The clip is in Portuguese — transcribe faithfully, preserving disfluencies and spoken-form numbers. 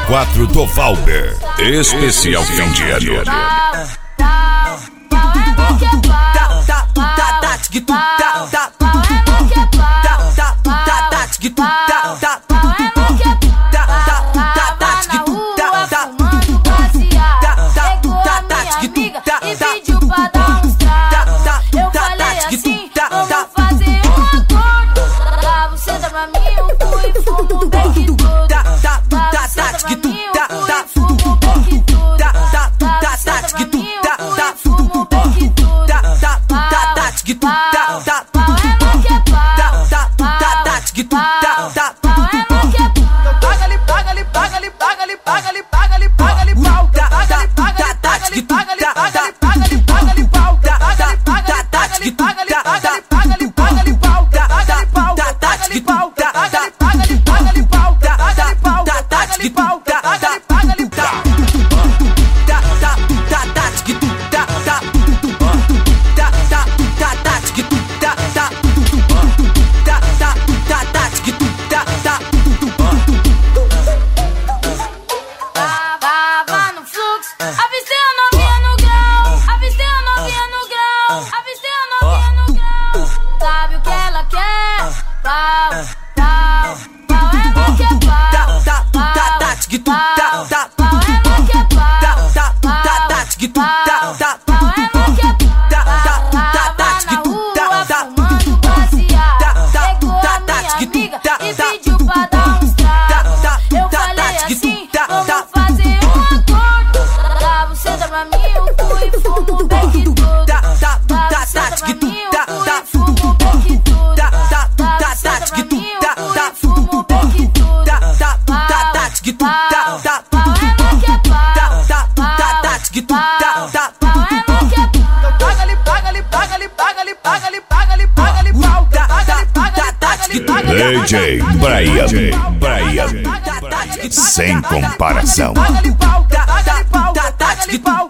quatro do Valber. Especial fim de ano. E pediu pra dar uns tratos. Eu falei assim, vamos fazer um acordo. Pra você dar pra mim, eu fui e fumo o beck todo. Pra você dar pra mim, eu fui e fumo o beck todo. Pra você dar pra mim, eu fui e fumo o beck todo. Pau, pau, pau é bom que é pau. Pau, pau, pau é bom que é pau. Paga-lhe, paga-lhe, paga-lhe, paga-lhe, paga-lhe, paga-lhe, paga-lhe pau. Paga-lhe, paga-lhe, paga-lhe, paga-lhe, paga-lhe, paga-lhe, paga-lhe pau. Paga-lhe, paga-lhe, paga-lhe, paga-lhe, paga-lhe, paga-lhe, paga-lhe pau. Paga-lhe pau, paga-lhe pau, paga-lhe, paga-lhe, paga-lhe pau. Paga-lhe pau, paga-lhe pau, paga-lhe, paga-lhe pau. Tava no fluxo, avistei a novinha no grau. Avistei a novinha no grau. Avistei a novinha no grau. Sabe o que ela quer? Pau, pau, pau é bom que é pau. Pau, pau, pau é bom que é pau. Pau, pau, pau é bom que é pau. Tava na rua fumando baseado. Pegou a minha amiga e pediu pra dar uns tratos. Eu falei assim, vamos fazer um acordo. Pra você dar pra mim, eu fui e fumo o beck todo. Pra você dar pra mim, eu fui e fumo o beck todo. Pra você dar pra mim, eu fui e fumo o beck todo. Pau, pau, pau é bom que é pau. Pau, pau é bom que é pau. Paga-lhe, paga-lhe, paga-lhe, paga-lhe, paga-lhe, paga-lhe, paga-lhe pau. Paga-lhe, paga-lhe, paga-lhe, paga-lhe. D J Brian, Brian, sem comparação. Paga-lhe pau, paga-lhe pau, paga-lhe pau.